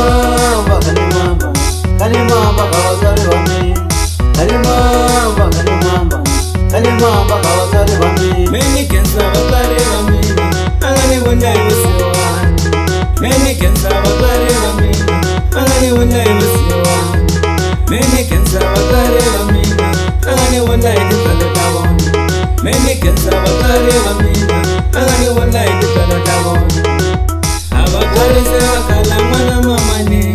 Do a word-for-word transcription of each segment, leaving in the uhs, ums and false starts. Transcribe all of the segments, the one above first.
mamba, kani mamba, kani mamba kawazari wami. Kani mamba, kani mamba, kani mamba kawazari wami. Many kensa wazari wami, angani wunda iwasiwa. Many kensa wazari wami, angani wunda iwasiwa. Many kensa wazari wami, angani wunda iwasiwa. Many kensa wazari wami, angani wunda iwasiwa. Abakari se wakala mwana mamane,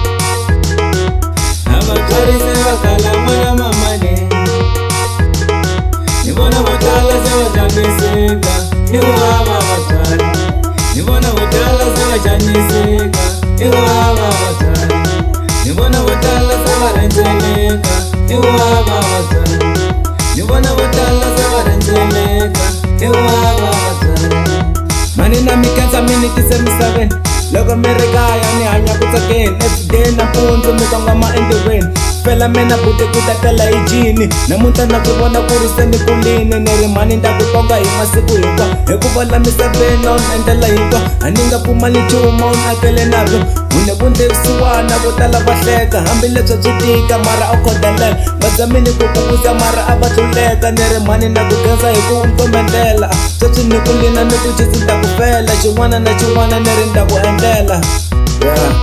abakari se wakala mwana mamane. Nibona watala se wajaniseka, niwaba watali. Nibona watala se wajaniseka, niwaba watali. Nibona watala se warenzeleka, niwaba watali. Nibona watala se warenzeleka, niwaba watali. Mani na mikansa mini kise misaveni. Loko merekaya ni hanya kutsakeni. Everyday na punzo mikonga ma in the rain. Fela mena bute kutatela ijini. Namunta na kubona kuriseni kulini. Nere mani nda kutonga imasiku hikwa. Hekuvala misaveni on endela hikwa. Aninga pumali chuma on akele nabyo. Une bunde usiwana kutala vahleka. Hambile tsotsitika mara okodelela. Bazamini kukubuza mara abatuleka. Nere mani na kugenza hiku umtomendela. Tsotsi nikulina nikuchizi nda kufela. Chiwana na chiwana nere nda kuendela. Yeah.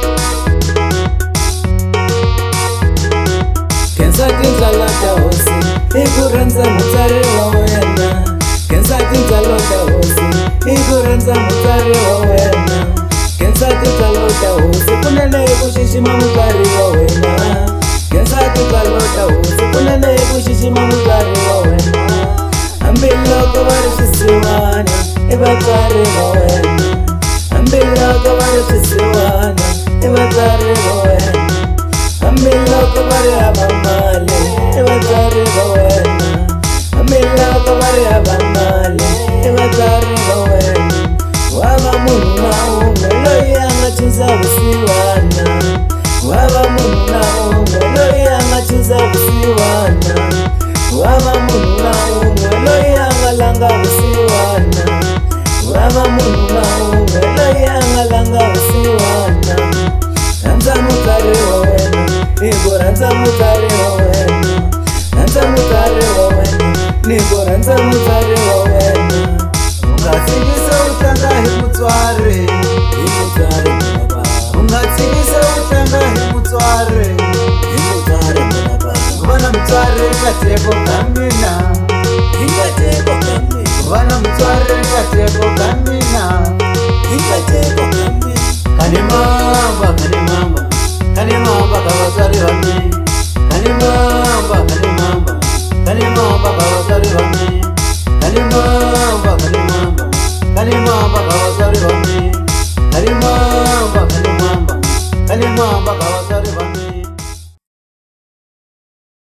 Kensa tinzalota hosi, ikuranza mutare wa wena. Kensa tinzalota hosi, ikuranza mutare wa wena. Kensa tinzalota hosi, kunene kushishima mutare wa wena. Kensa tinzalota hosi, kunene kushishima mutare wa wena. Ambiloko varishisiwana, ibatare wa wena. Ambiloko varishisiwana, ibatare wa wena. Ambiloko vari abamale, ibatare wa wena. Ambiloko vari abamale, ibatare wa wena. Waba munhu na umwe loyi anga chuza vusiwana. Waba munhu na umwe loyi anga chuza vusiwana. Waba munhu na umwe loyi anga langa vusiwana. Waba munhu na umwe loyi anga langa vusiwana. Ranza mutare wa wena, nigo ranza mutare wa wena. Ranza mutare wa wena, nigo ranza mutare wa wena. Ungatsingisa utanga himutsware, Himutsare mwana baba, ungatsingisa utanga himutsware, himutsare mwana baba. vana mutsware kateko kamina, Ingateko kamina, vana mutsware kateko kamina. ingateko kamina. Kani mamba, kani mamba, kani mamba kawazari wami. Kani mamba, kani mamba, kani mamba kawazari wami. Kani mamba, kani mamba, kani mamba kawazari wami. Kani mamba, kani mamba, kani mamba